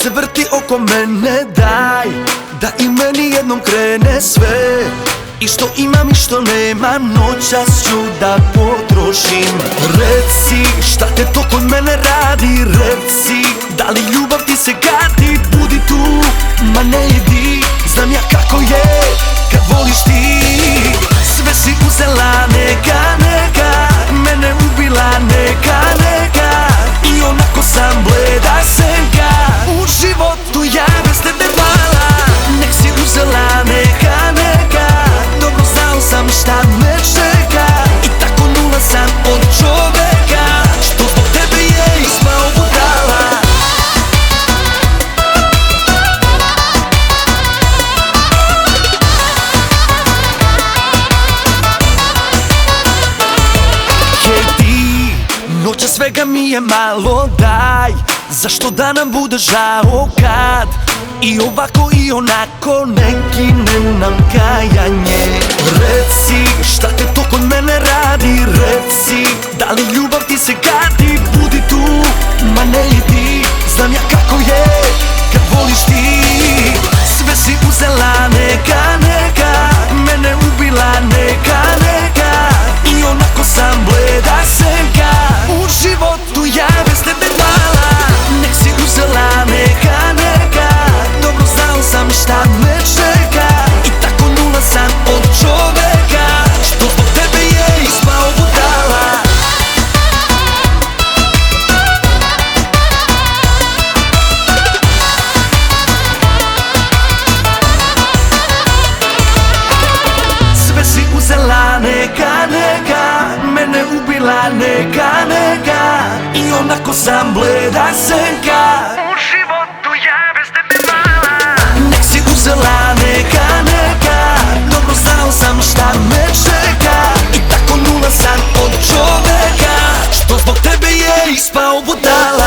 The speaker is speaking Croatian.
se vrti oko mene, daj da i meni jednom krene sve. I što imam i što nemam, noćas ću da potrošim. Reci, šta te to kod mene radi, reci, da li ljubav ti se gadi, budi tu, ma ne idi. Znam ja kako je, kad voliš ti, sve si uzela, neka, neka, mene ubila, neka, neka. I onako sam bleda senka, u životu ja bez tebe mala. Nek si uzela, neka, neka, dobro znao sam šta me čeka. I tako nula sam od čoveka, što zbog tebe je ispao budala. Noća svega mi je malo, daj, zašto da nam bude žao kad i ovako i onako ne kine nam kajanje. Reci, šta te to kod mene radi, reci, da li ljubav ti se gadi, budi tu, ma ne idi. Znam ja kako je, kad voliš ti, sve si uzela, neka, neka, mene ubila, neka, neka. I onako sam bleda senka, u životu ja bez tebe mala. Nek si uzela, neka, neka, dobro znao sam šta me čeka. I tako nula sam od čoveka, što zbog tebe je ispao budala. Sve si uzela, neka, neka, mene ubila, neka, neka. I onako sam bleda senka, u životu ja bez tebe mala. Nek si uzela, neka, neka, dobro znao sam šta me čeka. I tako nula sam od čoveka, što zbog tebe je ispao budala.